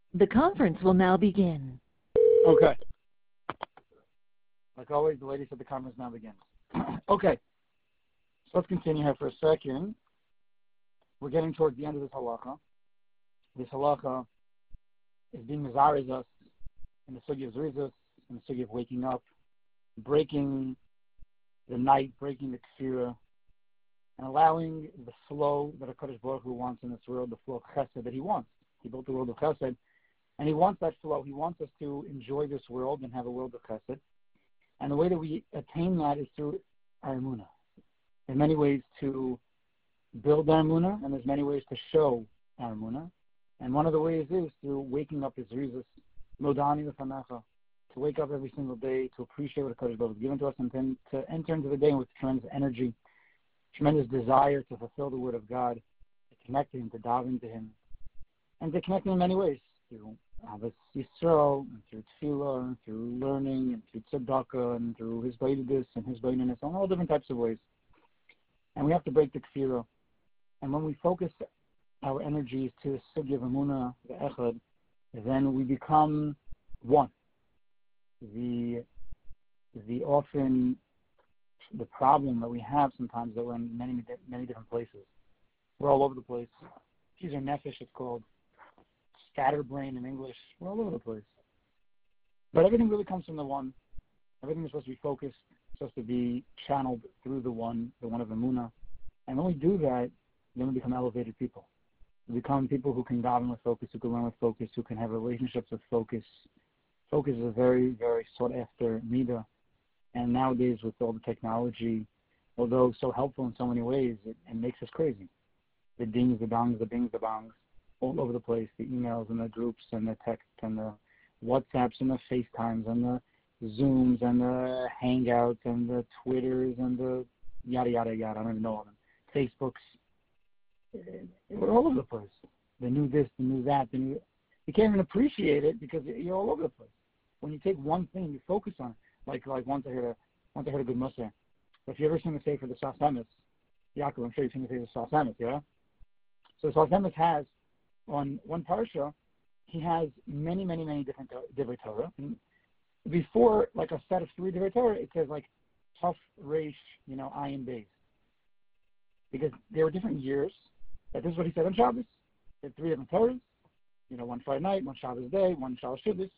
The conference will now begin. Okay. Like always, the lady said the conference now begins. Okay. So let's continue here for a second. We're getting towards the end of this halacha. This halacha is being mizarez us in the sugi of zrizus, in the sugi of waking up, breaking the night, breaking the kfira, and allowing the flow that HaKadosh Baruch Hu wants in this world, the flow of chesed that he wants. He built the world of chesed, and he wants that flow. He wants us to enjoy this world and have a world of chesed. And the way that we attain that is through our emunah. There's many ways to build our emunah, and there's many ways to show our emunah. And one of the ways is through waking up as zrizus, modani l'fanecha, to wake up every single day, to appreciate what HaKadosh Baruch Hu has given to us, and then to enter into the day with tremendous energy, tremendous desire to fulfill the word of God, to connect to him, to dive into him, and to connect him in many ways, through Ahavas Yisrael, and through tefillah, and through learning, and through tzedakah, and through his baididus and his baininess, and all different types of ways. And we have to break the kfirah. And when we focus our energies to the sugi of emunah, the echad, then we become one. The problem that we have sometimes that we're in many different places. We're all over the place. These are nefesh, it's called. Scatterbrain in English. We're all over the place. But everything really comes from the one. Everything is supposed to be focused, supposed to be channeled through the one of emunah. And when we do that, then we become elevated people. We become people who can daven with focus, who can learn with focus, who can have relationships with focus. Focus is a very, very sought after midah. And nowadays with all the technology, although so helpful in so many ways, it makes us crazy. The dings, the dongs, the bings, the bongs, all over the place, the emails and the groups and the text and the WhatsApps and the FaceTimes and the Zooms and the Hangouts and the Twitters and the yada, yada, yada. I don't even know all of them. Facebooks. We're all over the place. The new this, the new that, the new... You can't even appreciate it because you're all over the place. When you take one thing, you focus on it. Like once I heard a good mussar. If you ever sing the Sefer the Sas Emes, Yaakov, I'm sure you've seen the Sefer the Sas Emes, yeah? So Sas Emes has, on one parsha, he has many different divrei Torah. And before, like a set of 3 divrei Torah, it says like Taf, Reish, Ayin, Beis. Because there were different years. That this is what he said on Shabbos. There are 3 different Torahs. One Friday night, one Shabbos day, one Shabbos Shabbos.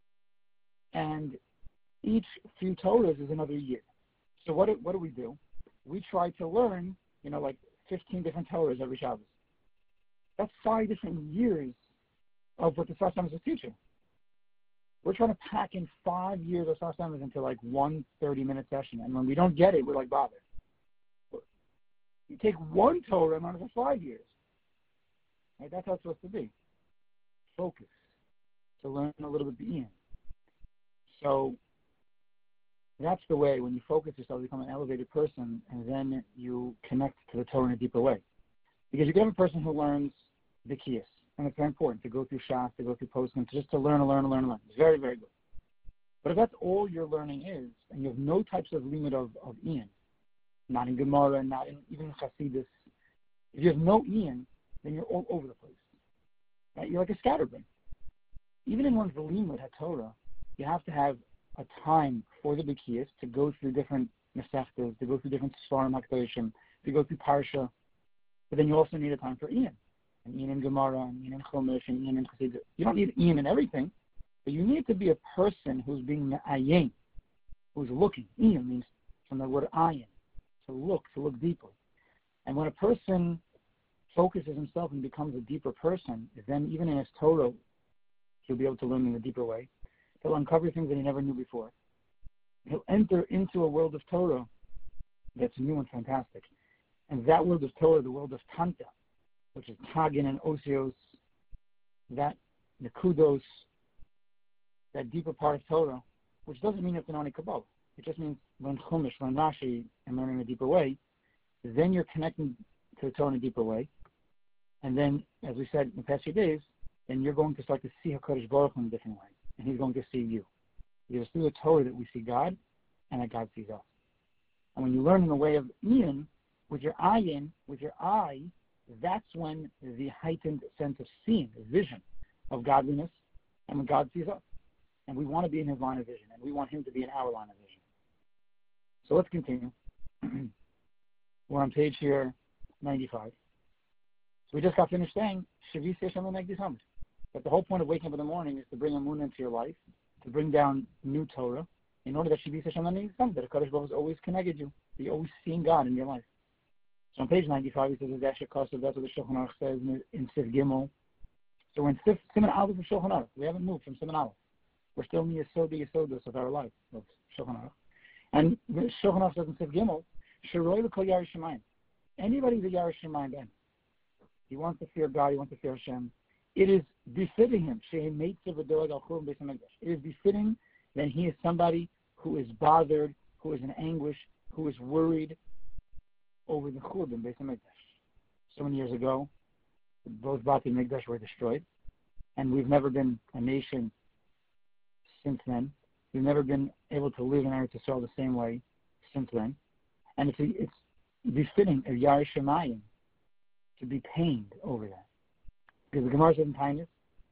And each few Torahs is another year. So what do we do? We try to learn, like 15 different Torahs every Shabbos. That's 5 different years of what the Sas Emes is teaching. We're trying to pack in 5 years of Sas Emes into like one 30-minute session. And when we don't get it, we're like, bother. You take one Torah and learn it for 5 years. Right? That's how it's supposed to be. Focus. To learn a little bit beyond. So that's the way. When you focus yourself, you become an elevated person, and then you connect to the Torah in a deeper way. Because you can have a person who learns the Kiyas, and it's very important to go through Shas, to go through Poskim, just to learn. It's very, very good. But if that's all your learning is, and you have no types of limit of Ian, not in Gemara, not in even Chassidus, if you have no Ian, then you're all over the place. Right? You're like a scatterbrain. Even in one's limud HaTorah, you have to have a time for the Bikiyas to go through different Mesechtas, to go through different Svarim HaKadoshim, to go through Parsha. But then you also need a time for Ian. And Ian in Gemara, and Ian in Chumash, and Ian in Chassidus. You don't need Ian in everything, but you need to be a person who's being Me'ayin, who's looking. Ian means from the word ayin, to look deeply. And when a person focuses himself and becomes a deeper person, then even in his Torah, he'll be able to learn in a deeper way. He'll uncover things that he never knew before. He'll enter into a world of Torah that's new and fantastic. And that world of Torah, the world of Tanta, which is Tagin and Osios, that Nekudos, that deeper part of Torah, which doesn't mean you have to know any Kabbalah. It just means learn Chumash, learn Rashi, and learning in a deeper way. Then you're connecting to the Torah in a deeper way. And then, as we said in the past few days, then you're going to start to see HaKadosh Baruch Hu in a different way. And he's going to see you. Because it's through the Torah that we see God, and that God sees us. And when you learn in the way of Ian, with your eye, that's when the heightened sense of seeing, the vision of godliness, and when God sees us. And we want to be in his line of vision, and we want him to be in our line of vision. So let's continue. We're on page here 95. So we just got finished saying, that the whole point of waking up in the morning is to bring Amunah into your life, to bring down new Torah, in order that Shavis Hashem that the Kadosh Baruch Hu has always connected you. You're always seeing God in your life. So on page 95, he says, that's what the Shulchan Aruch says in Siv Gimel. So we're in Siman Aleph of Shulchan Aruch. We haven't moved from Siman Aleph. We're still in the Yesodus of our life, of Shulchan Aruch. And Shulchan Aruch says in Siv Gimel, Shiroi l'kol Yarei Shemayim. Anybody's a Yarei Shemayim ben. He wants to fear God, he wants to fear Hashem. It is befitting him. It is befitting that he is somebody who is bothered, who is in anguish, who is worried over the Churban Beis HaMikdash. So many years ago, both Bati and Mikdash were destroyed, and we've never been a nation since then. We've never been able to live in Eretz Yisrael the same way since then. And it's befitting of Yarei Shemayim to be pained over that. Because the Gemara says in Tainus,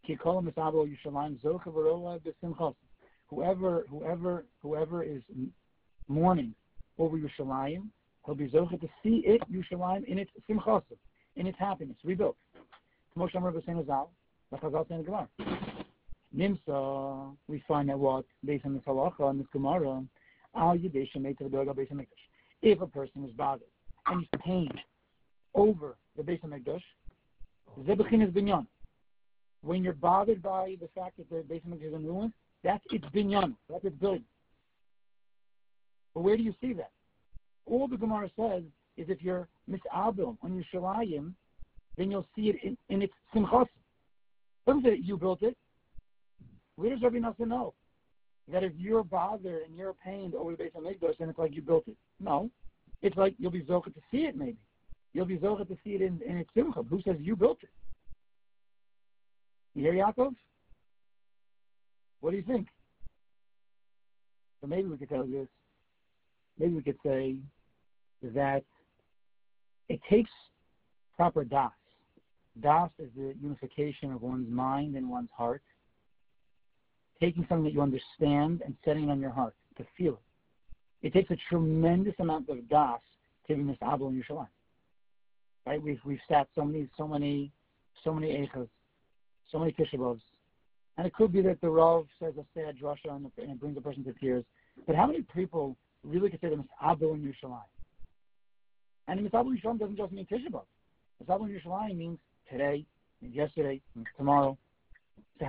whoever is mourning over Yerushalayim, he'll be zocha to see it, Yerushalayim, in its simchas, in its happiness, rebuilt. Moshe Amar b'Sein Azal, the Chazal say in the Gemara. Nimsa, we find that what based on this halacha and this Gemara, al yidei shemei tevdoga Beis HaMikdash. If a person is bothered and he's pained over the Beis HaMikdash, zebechin is binyan. When you're bothered by the fact that the Beis HaMikdash is in ruins, that's its binyan, that's its building. But where do you see that? All the Gemara says is if you're mis'abel on Yerushalayim, then you'll see it in its simchas. It doesn't say that you built it. Where does Rabbi Nassim know that if you're bothered and you're pained over the Beis HaMikdash, then it's like you built it? No. It's like you'll be zocha to see it maybe. You'll be zocha to see it in its simcha. Who says you built it? You hear Yaakov? What do you think? So maybe we could tell you this. Maybe we could say that it takes proper das. Das is the unification of one's mind and one's heart. Taking something that you understand and setting it on your heart to feel it. It takes a tremendous amount of das to be mis'abel in Yerushalayim. Right? We've sat so many eichas, so many Tisha B'Avs. And it could be that the Rav says a sad drasha and it brings a person to tears. But how many people really consider mis'abel in Yerushalayim? And mis'abel in Yerushalayim doesn't just mean Tisha B'Av. Mis'abel in Yerushalayim means today, means yesterday, means tomorrow. So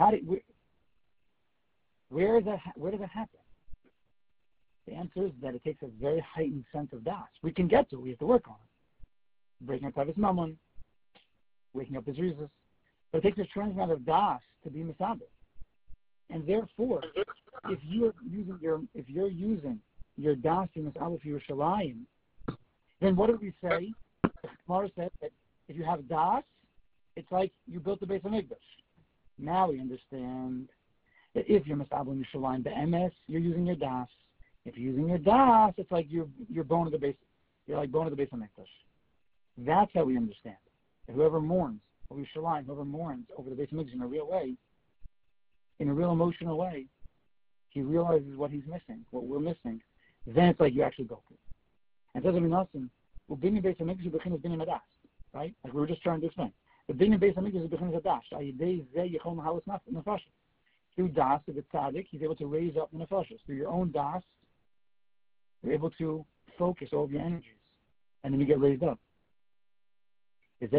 where does that happen? The answer is that it takes a very heightened sense of das. We can get to it. We have to work on it. Breaking up Tavis Mammon, waking up his reasons. But it takes a tremendous amount of das to be misabel. And therefore, if you're using your das in misabel for Yerushalayim, then what did we say? The Gemara said that if you have das, it's like you built the Beis HaMikdash. Now we understand that if you're misabel in Yerushalayim be'emes, you're using your das. If you're using your das, it's like you're bone of the base. You're like bone of the Beis HaMikdash. That's how we understand it. Whoever mourns over Yerushalayim, whoever mourns over the Beis HaMikdash in a real way, in a real emotional way, he realizes what he's missing, what we're missing. Then it's like you actually built it. And it says in Nassim, "Ubini Beis HaMikdash bechinas bini madas." Right? Like we were just trying to explain. The bini Beis HaMikdash is bechinas hadas. Ayidei zeh yichol mahalas nefashos. Through das of the tzaddik, he's able to raise up the nefashos. Through your own das, you're able to focus all of your energies, and then you get raised up. This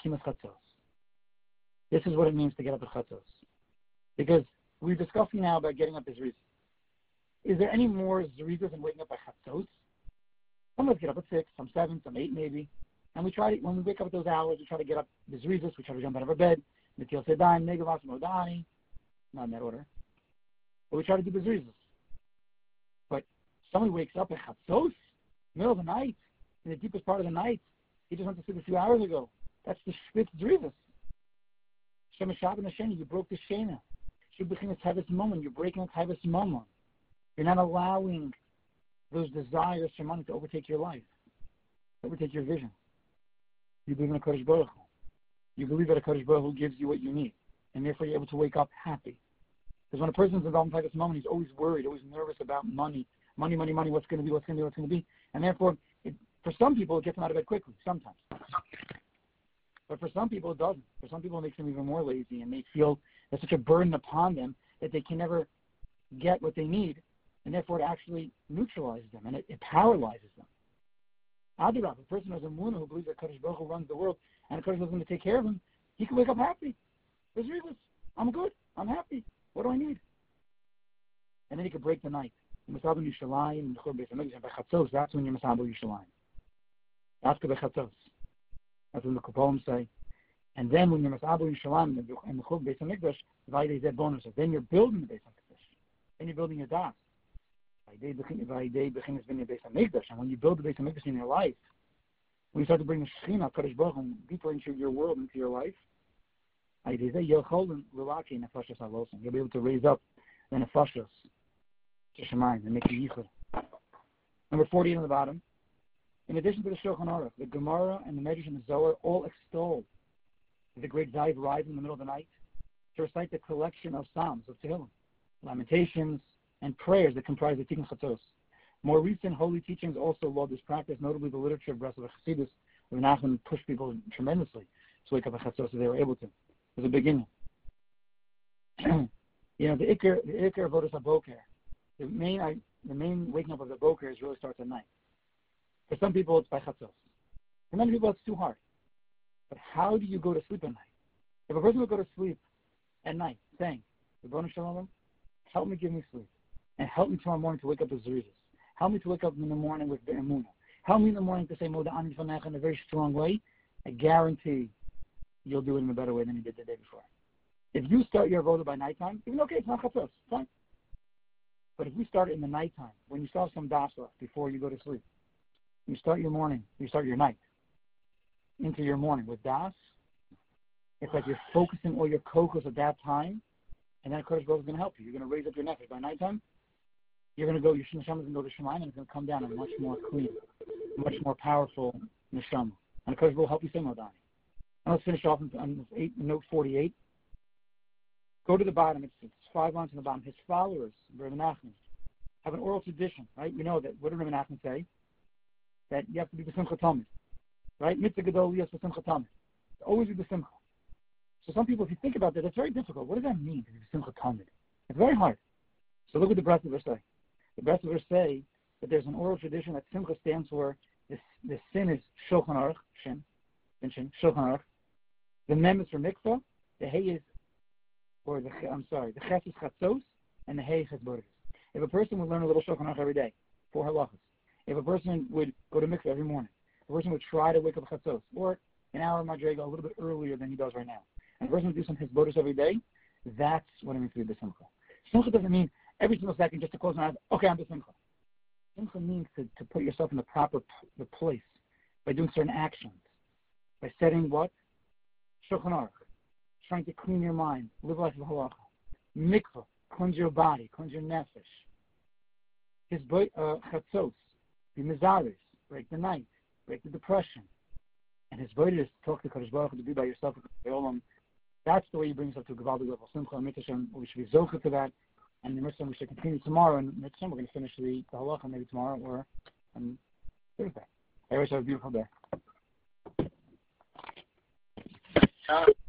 is what it means to get up at chatzos. Because we're discussing now about getting up as zrizos. Is there any more zrizos than waking up at chatzos? Some of us get up at 6, some 7, some 8 maybe. And we try to, when we wake up at those hours, we try to get up the zrizos, we try to jump out of our bed, Nitil Sedaim, Negavas, Modani, not in that order. But we try to do the zrizos. But somebody wakes up at chatzos, middle of the night, in the deepest part of the night, he just went to sleep a few hours ago. That's the Shvitz Zrizos. Shem Shabbat Nasheni, you broke the Shena. Shubichin Tavis Momon, you're breaking the Tavis Momon. You're not allowing those desires for money to overtake your life, overtake your vision. You believe in a Kodesh Baruch Hu. You believe that a Kodesh Baruch Hu gives you what you need, and therefore you're able to wake up happy. Because when a person's involved in this moment, he's always worried, always nervous about money, what's going to be. And therefore, for some people, it gets them out of bed quickly, sometimes. But for some people, it doesn't. For some people, it makes them even more lazy, and they feel there's such a burden upon them that they can never get what they need, and therefore it actually neutralizes them, and it paralyzes them. Adirab, a person who has a Emunah, who believes that Kadosh Baruch Hu runs the world, and Kadosh Baruch Hu is going to take care of him, he can wake up happy. There's reasons. I'm good. I'm happy. What do I need? And then he can break the night. That's when you're Masabel Yushalayim. After the Chatzos. That's what the Kupolim say. And then when you're Masabel Yushalayim and the Churban Beis HaMikdash, then you're building the Beis HaMikdash. Then you're building your Das. And when you build the Beis HaMikdash in your life, when you start to bring the Shekhinah, Kadosh Baruch Hu, deeper into your world, into your life, you'll be able to raise up the nefashos to Shemayim and make the yichud. Number 48 on the bottom. In addition to the Shulchan Aruch, the Gemara and the Medrash and the Zohar all extol the great value of rising in the middle of the night to recite the collection of Psalms, of Tehillim, Lamentations, and prayers that comprise the Tikkun Chatzos. More recent holy teachings also laud this practice, notably the literature of Breslov Chassidus, of Nachman pushed people tremendously to wake up at Chatzos if they were able to. As a beginning. The Iker of Vodas HaBoker, the main waking up of the Boker really starts at night. For some people, it's by Chatzos. For many people, it's too hard. But how do you go to sleep at night? If a person will go to sleep at night saying, Rebbeinu Shalom, help me give me sleep, and help me tomorrow morning to wake up with Zerizos. Help me to wake up in the morning with Be'emunah. Help me in the morning to say Moda Ani Fanech in a very strong way. I guarantee you'll do it in a better way than you did the day before. If you start your avodah by nighttime, even okay, it's not chatzos, fine. But if you start it in the nighttime, when you still have some das left before you go to sleep, you start your night into your morning with das, it's like you're focusing all your kochos at that time, and then Kodesh Baruch is going to help you. You're going to raise up your nefesh. By nighttime, you're going to go, your neshama is going to go to Shemayim, and it's going to come down and much more clean, much more powerful neshama. And Kodesh Baruch will help you say Modani. And let's finish off on note 48. Go to the bottom. It's 5 lines on the bottom. His followers, Rebbe Nachman, have an oral tradition, right? We know that. What did Rebbe Nachman say? That you have to be b'simcha tamid, right? Mitzvah gadol liyas b'simcha tamid. Always be b'simcha. So some people, if you think about that, it's very difficult. What does that mean to be b'simcha tamid? It's very hard. So look what the Breslov say. The Breslov say that there's an oral tradition that simcha stands for. The sin is Shulchan Aruch, Shin, Shulchan Aruch. The mem is for mikvah. The hay is, the ches is chatzos, and the hay is chesboris. If a person would learn a little Shulchan Aruch every day, 4 halachas. If a person would go to mikvah every morning, a person would try to wake up chatzos, or an hour madrega a little bit earlier than he does right now, and a person would do some chesboris every day, that's what it means to be b'simcha. Simcha doesn't mean every single second just to close my eyes, okay, I'm b'simcha. Simcha means to put yourself in the proper place by doing certain actions, by setting what? Shulchan Aruch, trying to clean your mind, live life of halacha. Mikvah, cleanse your body, cleanse your nefesh. His chatzos, be mizaris, break the night, break the depression. And his void is to talk to Kadosh Baruch Hu, to be by yourself with the Olam. That's the way he brings us to Gavaldi level. Simcha and Mitzvah, we should be zocher to that. And the Mitzvah we should continue tomorrow. And Mitzvah we're going to finish the halacha maybe tomorrow or on Thursday. I wish you have a beautiful day.